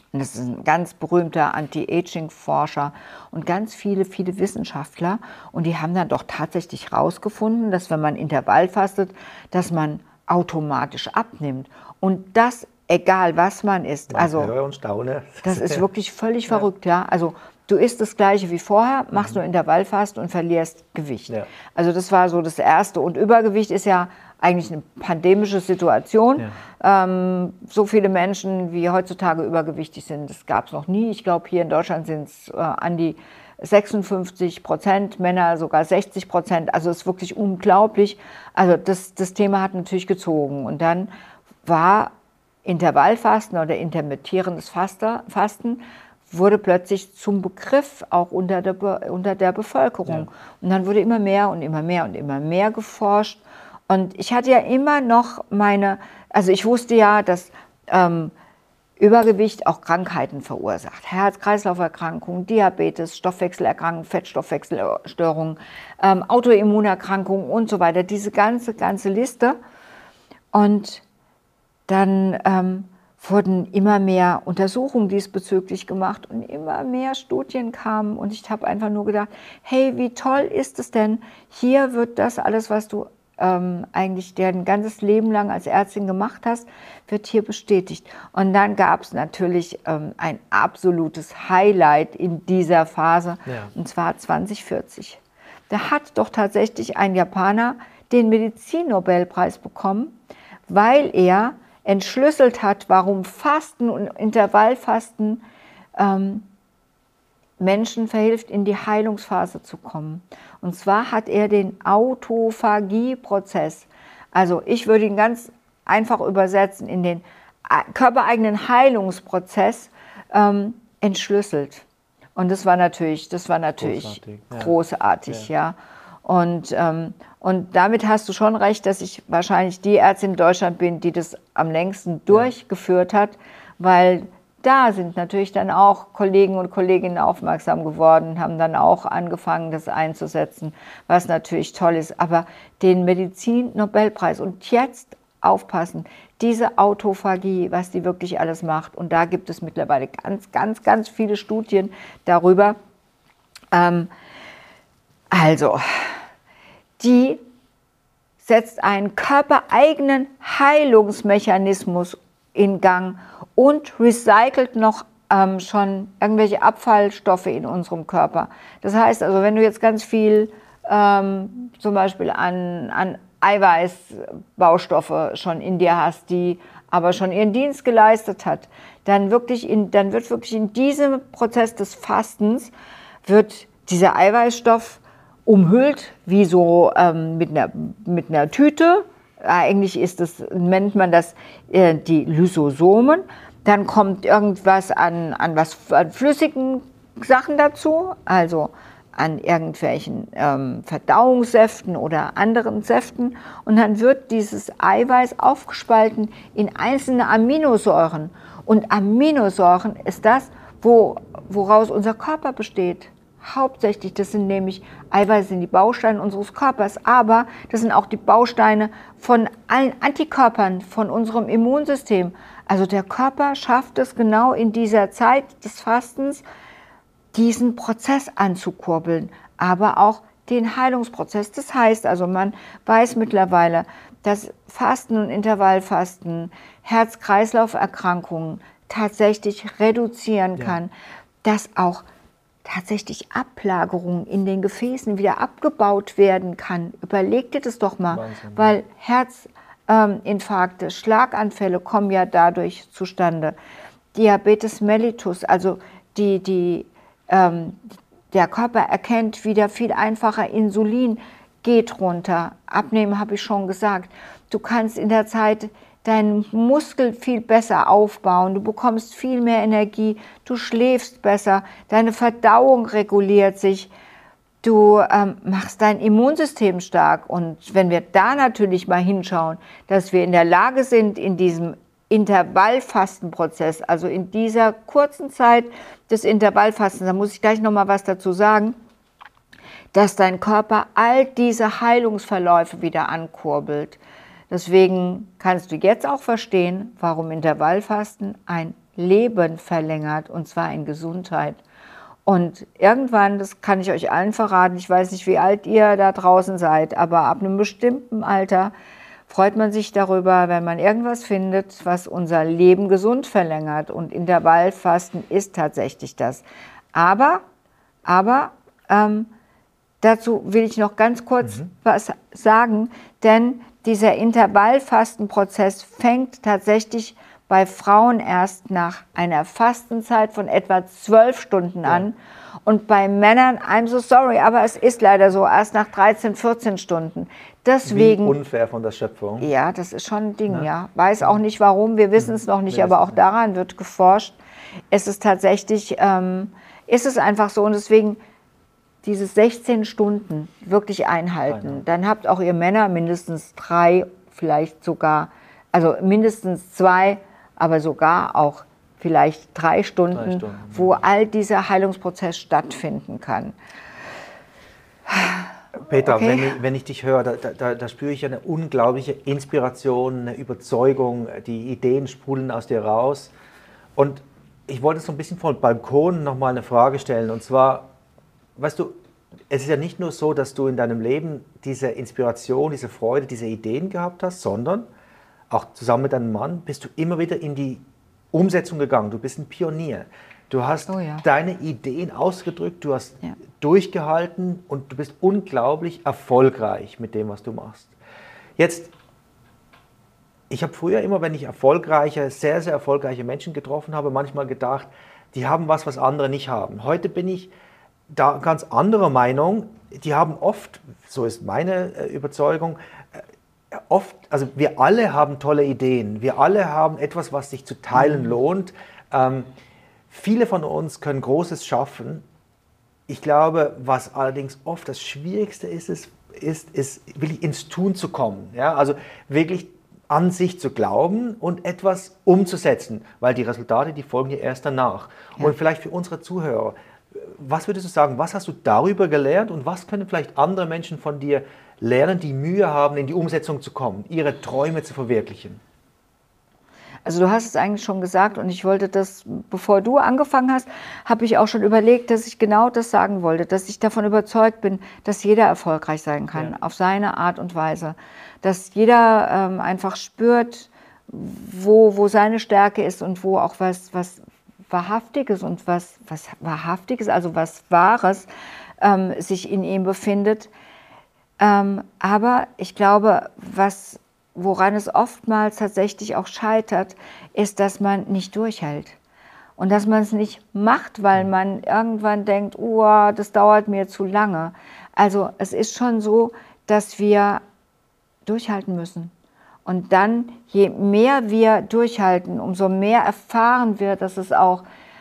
S2: Und das ist ein ganz berühmter Anti-Aging-Forscher und ganz viele Wissenschaftler. Und die haben dann doch tatsächlich herausgefunden, dass wenn man Intervall fastet, dass man automatisch abnimmt. Und das, egal was man isst. Also,
S1: höre und staune.
S2: Das ist wirklich völlig verrückt, ja. Also du isst das Gleiche wie vorher, machst nur Intervallfasten und verlierst Gewicht. Ja. Also das war so das Erste. Und Übergewicht ist ja eigentlich eine pandemische Situation. Ja. So viele Menschen, wie heutzutage übergewichtig sind, das gab es noch nie. Ich glaube, hier in Deutschland sind es an die 56%, Männer sogar 60%. Also es ist wirklich unglaublich. Also das Thema hat natürlich gezogen. Und dann war Intervallfasten oder intermittierendes Fasten wurde plötzlich zum Begriff auch unter der Bevölkerung. Ja. Und dann wurde immer mehr und immer mehr und immer mehr geforscht. Und ich hatte ja immer noch also ich wusste ja, dass Übergewicht auch Krankheiten verursacht. Herz-Kreislauf-Erkrankungen, Diabetes, Stoffwechselerkrankungen, Fettstoffwechselstörungen, Autoimmunerkrankungen und so weiter. Diese ganze Liste. Und dann wurden immer mehr Untersuchungen diesbezüglich gemacht und immer mehr Studien kamen. Und ich habe einfach nur gedacht, hey, wie toll ist es denn? Hier wird das alles, was du eigentlich dein ganzes Leben lang als Ärztin gemacht hast, wird hier bestätigt. Und dann gab es natürlich ein absolutes Highlight in dieser Phase, und zwar 2040. Da hat doch tatsächlich ein Japaner den Medizinnobelpreis bekommen, weil er entschlüsselt hat, warum Fasten und Intervallfasten Menschen verhilft, in die Heilungsphase zu kommen. Und zwar hat er den Autophagie-Prozess, also ich würde ihn ganz einfach übersetzen, in den körpereigenen Heilungsprozess entschlüsselt. Und das war natürlich großartig, ja. Und damit hast du schon recht, dass ich wahrscheinlich die Ärztin in Deutschland bin, die das am längsten durchgeführt hat, weil da sind natürlich dann auch Kollegen und Kolleginnen aufmerksam geworden, haben dann auch angefangen, das einzusetzen, was natürlich toll ist. Aber den Medizin-Nobelpreis und jetzt aufpassen, diese Autophagie, was die wirklich alles macht. Und da gibt es mittlerweile ganz viele Studien darüber. Die setzt einen körpereigenen Heilungsmechanismus in Gang und recycelt noch schon irgendwelche Abfallstoffe in unserem Körper. Das heißt also, wenn du jetzt ganz viel zum Beispiel an Eiweißbaustoffe schon in dir hast, die aber schon ihren Dienst geleistet hat, dann wird wirklich in diesem Prozess des Fastens wird dieser Eiweißstoff umhüllt, wie so mit einer Tüte. Eigentlich nennt man das die Lysosomen. Dann kommt irgendwas an flüssigen Sachen dazu, also an irgendwelchen Verdauungssäften oder anderen Säften. Und dann wird dieses Eiweiß aufgespalten in einzelne Aminosäuren. Und Aminosäuren ist das, woraus unser Körper besteht. Hauptsächlich, das sind nämlich Eiweiße, sind die Bausteine unseres Körpers, aber das sind auch die Bausteine von allen Antikörpern, von unserem Immunsystem. Also der Körper schafft es genau in dieser Zeit des Fastens, diesen Prozess anzukurbeln, aber auch den Heilungsprozess. Das heißt also, man weiß mittlerweile, dass Fasten und Intervallfasten Herz-Kreislauf-Erkrankungen tatsächlich reduzieren kann, dass auch tatsächlich Ablagerungen in den Gefäßen wieder abgebaut werden kann. Überleg dir das doch mal, Wahnsinn, weil Herzinfarkte, Schlaganfälle kommen ja dadurch zustande. Diabetes mellitus, also der Körper erkennt wieder viel einfacher, Insulin geht runter. Abnehmen habe ich schon gesagt. Du kannst in der Zeit deinen Muskel viel besser aufbauen, du bekommst viel mehr Energie, du schläfst besser, deine Verdauung reguliert sich, du machst dein Immunsystem stark. Und wenn wir da natürlich mal hinschauen, dass wir in der Lage sind, in diesem Intervallfastenprozess, also in dieser kurzen Zeit des Intervallfastens, da muss ich gleich noch mal was dazu sagen, dass dein Körper all diese Heilungsverläufe wieder ankurbelt. Deswegen kannst du jetzt auch verstehen, warum Intervallfasten ein Leben verlängert, und zwar in Gesundheit. Und irgendwann, das kann ich euch allen verraten, ich weiß nicht, wie alt ihr da draußen seid, aber ab einem bestimmten Alter freut man sich darüber, wenn man irgendwas findet, was unser Leben gesund verlängert. Und Intervallfasten ist tatsächlich das. Aber dazu will ich noch ganz kurz was sagen, denn dieser Intervallfastenprozess fängt tatsächlich bei Frauen erst nach einer Fastenzeit von etwa 12 Stunden an und bei Männern, I'm so sorry, aber es ist leider so, erst nach 13, 14 Stunden. Deswegen,
S1: wie unfair von der Schöpfung.
S2: Ja, das ist schon ein Ding, ja. Weiß auch nicht warum, wir wissen es noch nicht, aber auch daran wird geforscht. Es ist tatsächlich, ist es einfach so, und deswegen diese 16 Stunden wirklich einhalten. Dann habt auch ihr Männer mindestens 3, vielleicht sogar, also mindestens 2, aber sogar auch vielleicht 3 Stunden, wo all dieser Heilungsprozess stattfinden kann.
S1: Petra, wenn ich dich höre, da spüre ich eine unglaubliche Inspiration, eine Überzeugung, die Ideen sprudeln aus dir raus. Und ich wollte so ein bisschen vom Balkon nochmal eine Frage stellen. Und zwar, weißt du, es ist ja nicht nur so, dass du in deinem Leben diese Inspiration, diese Freude, diese Ideen gehabt hast, sondern auch zusammen mit deinem Mann bist du immer wieder in die Umsetzung gegangen. Du bist ein Pionier. Du hast deine Ideen ausgedrückt, du hast durchgehalten und du bist unglaublich erfolgreich mit dem, was du machst. Jetzt, ich habe früher immer, wenn ich erfolgreiche, sehr, sehr erfolgreiche Menschen getroffen habe, manchmal gedacht, die haben was andere nicht haben. Heute bin ich da ganz anderer Meinung. Die haben oft, so ist meine Überzeugung, also wir alle haben tolle Ideen, wir alle haben etwas, was sich zu teilen lohnt. Viele von uns können Großes schaffen. Ich glaube, was allerdings oft das Schwierigste ist wirklich ins Tun zu kommen. Ja? Also wirklich an sich zu glauben und etwas umzusetzen, weil die Resultate, die folgen ja erst danach. Ja. Und vielleicht für unsere Zuhörer, was würdest du sagen, was hast du darüber gelernt und was können vielleicht andere Menschen von dir lernen, die Mühe haben, in die Umsetzung zu kommen, ihre Träume zu verwirklichen?
S2: Also du hast es eigentlich schon gesagt und ich wollte das, bevor du angefangen hast, habe ich auch schon überlegt, dass ich genau das sagen wollte, dass ich davon überzeugt bin, dass jeder erfolgreich sein kann, auf seine Art und Weise. Dass jeder einfach spürt, wo seine Stärke ist und wo auch was Wahrhaftiges und was Wahrhaftiges, also was Wahres sich in ihm befindet. Aber ich glaube, woran es oftmals tatsächlich auch scheitert, ist, dass man nicht durchhält. Und dass man es nicht macht, weil man irgendwann denkt, oh, das dauert mir zu lange. Also es ist schon so, dass wir durchhalten müssen. Und dann, je mehr wir durchhalten, umso mehr erfahren wir, dass es auch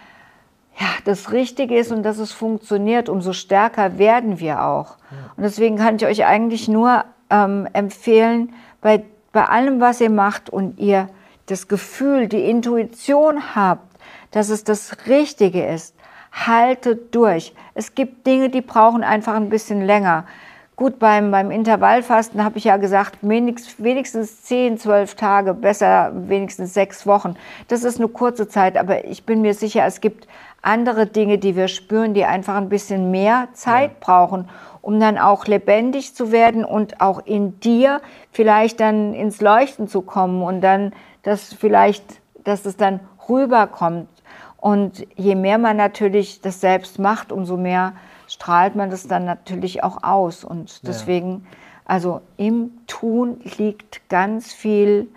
S2: das Richtige ist und dass es funktioniert, umso stärker werden wir auch. Und deswegen kann ich euch eigentlich nur empfehlen, bei allem, was ihr macht und ihr das Gefühl, die Intuition habt, dass es das Richtige ist, haltet durch. Es gibt Dinge, die brauchen einfach ein bisschen länger. Gut, beim Intervallfasten habe ich ja gesagt, wenigstens 10, 12 Tage, besser wenigstens 6 Wochen. Das ist eine kurze Zeit, aber ich bin mir sicher, es gibt andere Dinge, die wir spüren, die einfach ein bisschen mehr Zeit brauchen, um dann auch lebendig zu werden und auch in dir vielleicht dann ins Leuchten zu kommen und dann, dass es dann rüberkommt. Und je mehr man natürlich das selbst macht, umso mehr strahlt man das dann natürlich auch aus. Und deswegen, also im Tun liegt ganz viel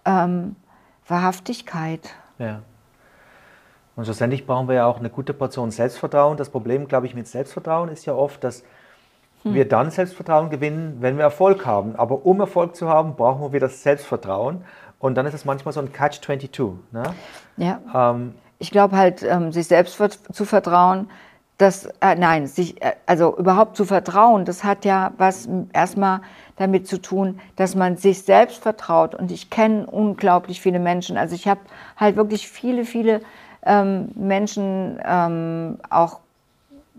S2: Wahrhaftigkeit.
S1: Ja. Und schlussendlich brauchen wir ja auch eine gute Portion Selbstvertrauen. Das Problem, glaube ich, mit Selbstvertrauen ist ja oft, dass wir dann Selbstvertrauen gewinnen, wenn wir Erfolg haben. Aber um Erfolg zu haben, brauchen wir wieder das Selbstvertrauen. Und dann ist es manchmal so ein Catch-22. Ne?
S2: Ja. Ich glaube halt, sich selbst zu vertrauen, also überhaupt zu vertrauen, das hat ja was erstmal damit zu tun, dass man sich selbst vertraut. Und ich kenne unglaublich viele Menschen. Also ich habe halt wirklich viele Menschen auch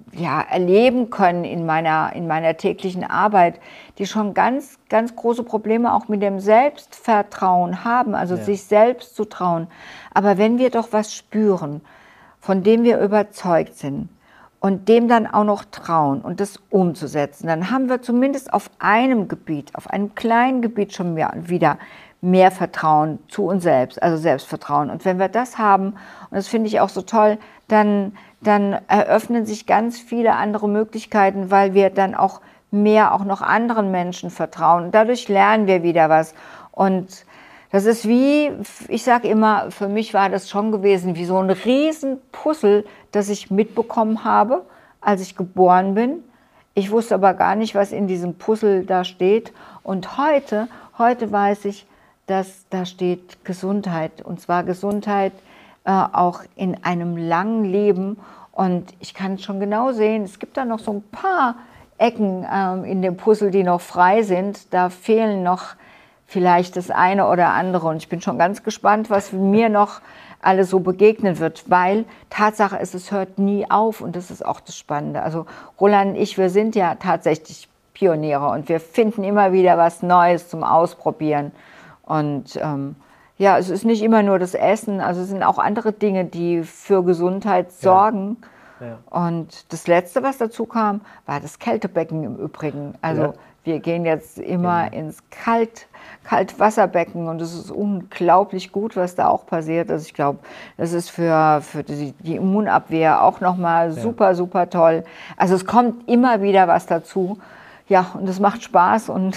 S2: erleben können in meiner täglichen Arbeit, die schon ganz, ganz große Probleme auch mit dem Selbstvertrauen haben, also sich selbst zu trauen. Aber wenn wir doch was spüren, von dem wir überzeugt sind und dem dann auch noch trauen und das umzusetzen, dann haben wir zumindest auf einem Gebiet, auf einem kleinen Gebiet schon wieder mehr Vertrauen zu uns selbst, also Selbstvertrauen. Und wenn wir das haben, und das finde ich auch so toll, dann eröffnen sich ganz viele andere Möglichkeiten, weil wir dann auch mehr auch noch anderen Menschen vertrauen. Und dadurch lernen wir wieder was. Und das ist wie, ich sage immer, für mich war das schon gewesen wie so ein Riesenpuzzle, das ich mitbekommen habe, als ich geboren bin. Ich wusste aber gar nicht, was in diesem Puzzle da steht. Und heute weiß ich, dass da steht Gesundheit. Und zwar Gesundheit auch in einem langen Leben. Und ich kann schon genau sehen, es gibt da noch so ein paar Ecken in dem Puzzle, die noch frei sind. Da fehlen noch vielleicht das eine oder andere. Und ich bin schon ganz gespannt, was mir noch alles so begegnen wird, weil Tatsache ist, es hört nie auf und das ist auch das Spannende. Also Roland und ich, wir sind ja tatsächlich Pioniere und wir finden immer wieder was Neues zum Ausprobieren. Und es ist nicht immer nur das Essen, also es sind auch andere Dinge, die für Gesundheit sorgen. Ja. Und das Letzte, was dazu kam, war das Kältebecken im Übrigen. Also wir gehen jetzt immer ins Kaltwasserbecken und es ist unglaublich gut, was da auch passiert. Also ich glaube, das ist für die Immunabwehr auch nochmal super, super toll. Also es kommt immer wieder was dazu. Ja, und es macht Spaß und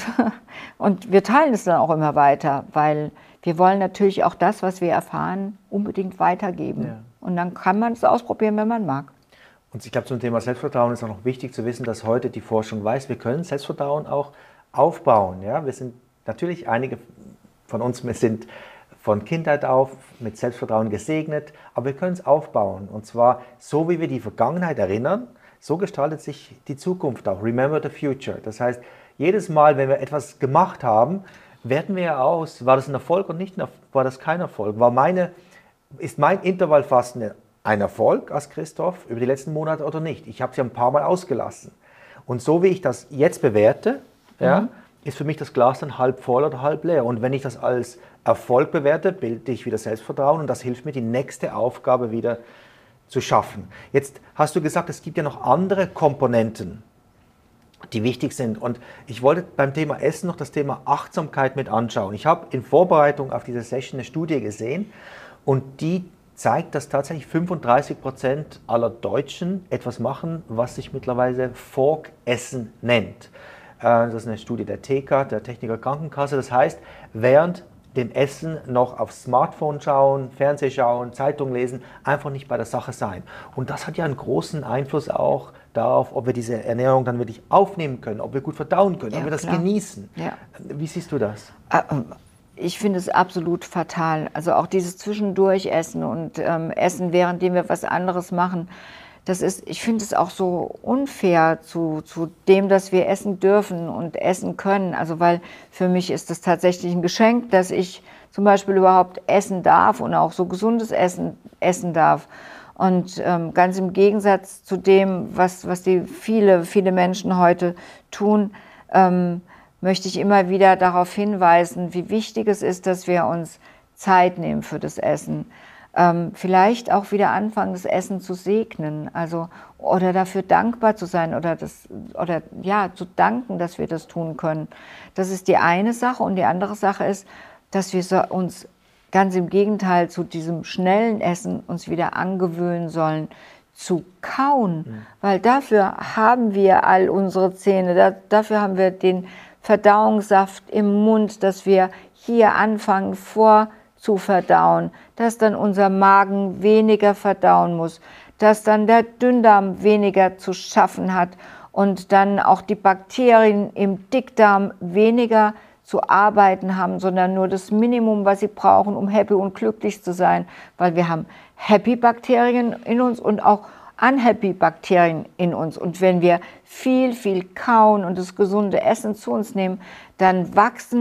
S2: wir teilen es dann auch immer weiter, weil wir wollen natürlich auch das, was wir erfahren, unbedingt weitergeben. Ja. Und dann kann man es ausprobieren, wenn man mag.
S1: Und ich glaube, zum Thema Selbstvertrauen ist auch noch wichtig zu wissen, dass heute die Forschung weiß, wir können Selbstvertrauen auch aufbauen. Ja? Wir sind natürlich, einige von uns sind von Kindheit auf mit Selbstvertrauen gesegnet, aber wir können es aufbauen. Und zwar so, wie wir die Vergangenheit erinnern, so gestaltet sich die Zukunft auch. Remember the future. Das heißt, jedes Mal, wenn wir etwas gemacht haben, werten wir aus, war das ein Erfolg oder nicht, war das kein Erfolg? Ist mein Intervallfasten ein Erfolg als Christoph über die letzten Monate oder nicht? Ich habe sie ein paar Mal ausgelassen. Und so wie ich das jetzt bewerte, ist für mich das Glas dann halb voll oder halb leer. Und wenn ich das als Erfolg bewerte, bilde ich wieder Selbstvertrauen und das hilft mir, die nächste Aufgabe wieder zu schaffen. Jetzt hast du gesagt, es gibt ja noch andere Komponenten, die wichtig sind. Und ich wollte beim Thema Essen noch das Thema Achtsamkeit mit anschauen. Ich habe in Vorbereitung auf diese Session eine Studie gesehen und die zeigt, dass tatsächlich 35% aller Deutschen etwas machen, was sich mittlerweile Fork-Essen nennt. Das ist eine Studie der TK, der Techniker Krankenkasse. Das heißt, während dem Essen noch aufs Smartphone schauen, Fernseh schauen, Zeitung lesen, einfach nicht bei der Sache sein. Und das hat ja einen großen Einfluss auch darauf, ob wir diese Ernährung dann wirklich aufnehmen können, ob wir gut verdauen können, ob wir das genießen. Ja. Wie siehst du das?
S2: Ich finde es absolut fatal. Also auch dieses Zwischendurchessen und Essen, währenddem wir was anderes machen, ich finde es auch so unfair zu dem, dass wir essen dürfen und essen können. Also weil für mich ist das tatsächlich ein Geschenk, dass ich zum Beispiel überhaupt essen darf und auch so gesundes Essen essen darf. Und ganz im Gegensatz zu dem, was die viele Menschen heute tun, möchte ich immer wieder darauf hinweisen, wie wichtig es ist, dass wir uns Zeit nehmen für das Essen. Vielleicht auch wieder anfangen, das Essen zu segnen, oder dafür dankbar zu sein oder zu danken, dass wir das tun können. Das ist die eine Sache und die andere Sache ist, dass wir uns ganz im Gegenteil zu diesem schnellen Essen uns wieder angewöhnen sollen, zu kauen, weil dafür haben wir all unsere Zähne, dafür haben wir den Verdauungssaft im Mund, dass wir hier anfangen zu verdauen, dass dann unser Magen weniger verdauen muss, dass dann der Dünndarm weniger zu schaffen hat und dann auch die Bakterien im Dickdarm weniger zu arbeiten haben, sondern nur das Minimum, was sie brauchen, um happy und glücklich zu sein, weil wir haben happy Bakterien in uns und auch unhappy Bakterien in uns. Und wenn wir viel kauen und das gesunde Essen zu uns nehmen, dann wachsen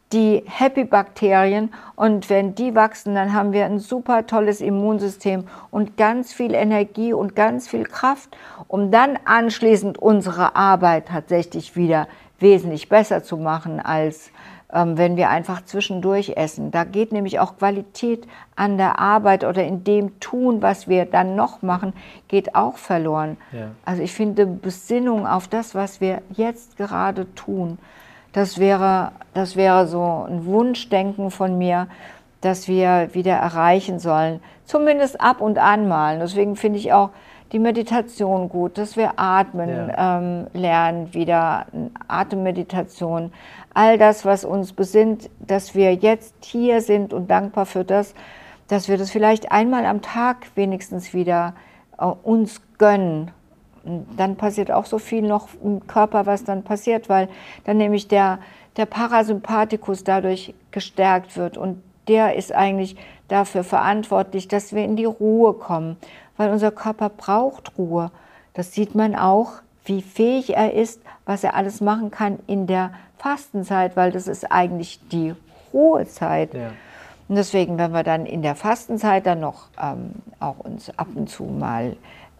S2: die Happy-Bakterien, und wenn die wachsen, dann haben wir ein super tolles Immunsystem und ganz viel Energie und ganz viel Kraft, um dann anschließend unsere Arbeit tatsächlich wieder wesentlich besser zu machen, als wenn wir einfach zwischendurch essen. Da geht nämlich auch Qualität an der Arbeit oder in dem Tun, was wir dann noch machen, geht auch verloren. Ja. Also ich finde Besinnung auf das, was wir jetzt gerade tun, das wäre so ein Wunschdenken von mir, das wir wieder erreichen sollen. Zumindest ab und an mal. Deswegen finde ich auch die Meditation gut, dass wir atmen lernen, wieder Atemmeditation. All das, was uns besinnt, dass wir jetzt hier sind und dankbar für das, dass wir das vielleicht einmal am Tag wenigstens wieder uns gönnen. Und dann passiert auch so viel noch im Körper, was dann passiert, weil dann nämlich der Parasympathikus dadurch gestärkt wird. Und der ist eigentlich dafür verantwortlich, dass wir in die Ruhe kommen, weil unser Körper braucht Ruhe. Das sieht man auch, wie fähig er ist, was er alles machen kann in der Fastenzeit, weil das ist eigentlich die Ruhezeit. Ja. Und deswegen, wenn wir dann in der Fastenzeit dann noch auch uns ab und zu mal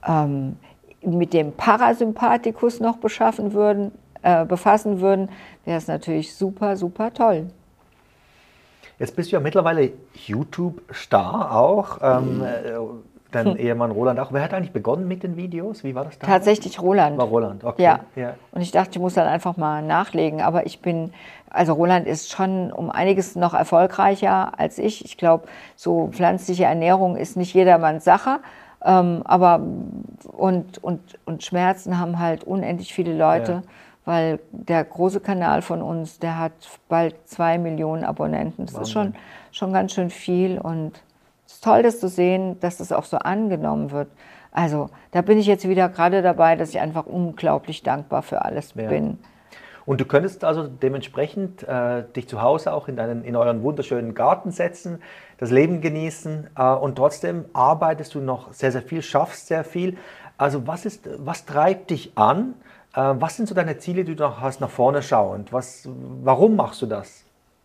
S2: mit dem Parasympathikus noch befassen würden, wäre es natürlich super, super toll.
S1: Jetzt bist du ja mittlerweile YouTube-Star auch. Dein Ehemann Roland auch. Wer hat eigentlich begonnen mit den Videos? Wie war das da?
S2: Tatsächlich Roland.
S1: War Roland, okay.
S2: Ja. Und ich dachte, ich muss dann einfach mal nachlegen. Aber also Roland ist schon um einiges noch erfolgreicher als ich. Ich glaube, so pflanzliche Ernährung ist nicht jedermanns Sache. Aber Schmerzen haben halt unendlich viele Leute, weil der große Kanal von uns, der hat bald 2 Millionen Abonnenten. Das ist schon ganz schön viel, und es ist toll, das zu sehen, dass das auch so angenommen wird. Also da bin ich jetzt wieder gerade dabei, dass ich einfach unglaublich dankbar für alles bin.
S1: Und du könntest also dementsprechend dich zu Hause auch in euren wunderschönen Garten setzen, das Leben genießen und trotzdem arbeitest du noch sehr, sehr viel, schaffst sehr viel. Also was treibt dich an? Was sind so deine Ziele, die du noch hast, nach vorne schauend? Warum machst du das?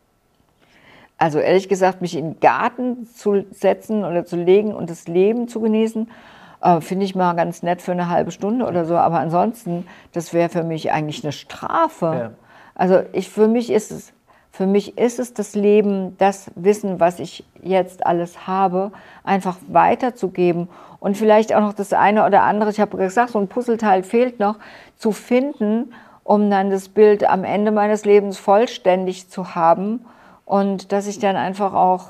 S2: Also ehrlich gesagt, mich in den Garten zu setzen oder zu legen und das Leben zu genießen, finde ich mal ganz nett für eine halbe Stunde oder so. Aber ansonsten, das wäre für mich eigentlich eine Strafe. Ja. Also für mich ist es das Leben, das Wissen, was ich jetzt alles habe, einfach weiterzugeben. Und vielleicht auch noch das eine oder andere, ich habe gesagt, so ein Puzzleteil fehlt noch, zu finden, um dann das Bild am Ende meines Lebens vollständig zu haben. Und dass ich dann einfach auch,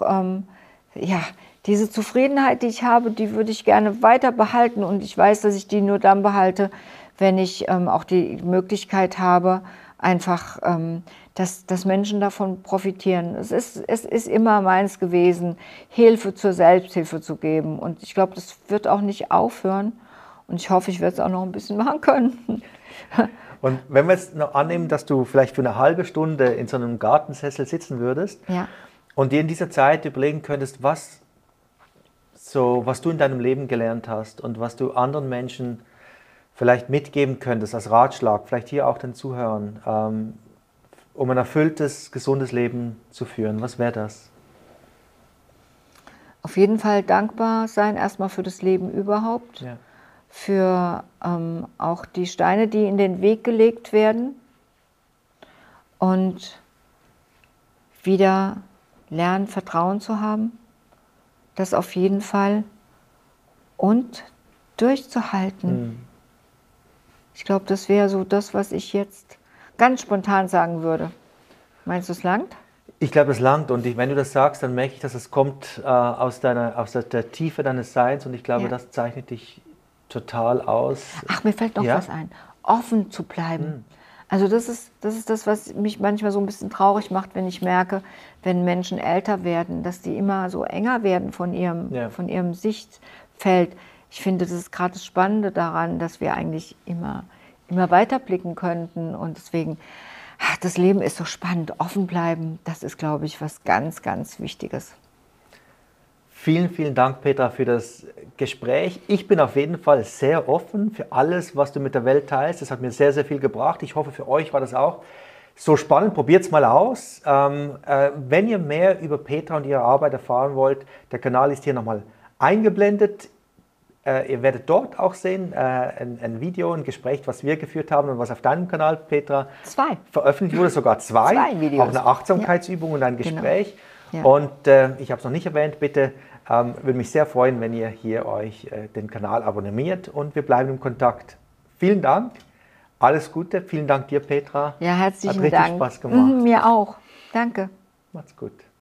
S2: diese Zufriedenheit, die ich habe, die würde ich gerne weiter behalten. Und ich weiß, dass ich die nur dann behalte, wenn ich auch die Möglichkeit habe, einfach, dass Menschen davon profitieren. Es ist immer meins gewesen, Hilfe zur Selbsthilfe zu geben. Und ich glaube, das wird auch nicht aufhören. Und ich hoffe, ich werde es auch noch ein bisschen machen können.
S1: Und wenn wir jetzt noch annehmen, dass du vielleicht für eine halbe Stunde in so einem Gartensessel sitzen würdest und dir in dieser Zeit überlegen könntest, was du in deinem Leben gelernt hast und was du anderen Menschen vielleicht mitgeben könntest als Ratschlag, vielleicht hier auch den Zuhörern, um ein erfülltes, gesundes Leben zu führen, was wäre das?
S2: Auf jeden Fall dankbar sein erstmal für das Leben überhaupt. Ja. Für auch die Steine, die in den Weg gelegt werden, und wieder lernen, Vertrauen zu haben, das auf jeden Fall, und durchzuhalten. Ich glaube, das wäre so das, was ich jetzt ganz spontan sagen würde. Meinst du, es langt?
S1: Ich glaube, es langt, und wenn du das sagst, dann merke ich, dass es kommt aus der Tiefe deines Seins, und ich glaube, das zeichnet dich total aus.
S2: Ach, mir fällt noch was ein. Offen zu bleiben. Also das ist das, was mich manchmal so ein bisschen traurig macht, wenn ich merke, wenn Menschen älter werden, dass die immer so enger werden von ihrem Sichtfeld. Ich finde, das ist gerade das Spannende daran, dass wir eigentlich immer weiter blicken könnten, und deswegen, das Leben ist so spannend. Offen bleiben, das ist, glaube ich, was ganz, ganz Wichtiges.
S1: Vielen, vielen Dank, Petra, für das Gespräch. Ich bin auf jeden Fall sehr offen für alles, was du mit der Welt teilst. Das hat mir sehr, sehr viel gebracht. Ich hoffe, für euch war das auch so spannend, probiert es mal aus. Wenn ihr mehr über Petra und ihre Arbeit erfahren wollt, der Kanal ist hier nochmal eingeblendet. Ihr werdet dort auch sehen, ein Video, ein Gespräch, was wir geführt haben und was auf deinem Kanal, Petra, veröffentlicht wurde, sogar zwei
S2: Videos.
S1: Auch eine Achtsamkeitsübung und ein Gespräch.
S2: Genau. Ja.
S1: Und ich habe es noch nicht erwähnt, bitte, würde mich sehr freuen, wenn ihr hier euch den Kanal abonniert und wir bleiben im Kontakt. Vielen Dank, alles Gute, vielen Dank dir, Petra.
S2: Ja, herzlichen
S1: Hat richtig
S2: Dank.
S1: Spaß gemacht.
S2: Mir auch. Danke.
S1: Macht's gut.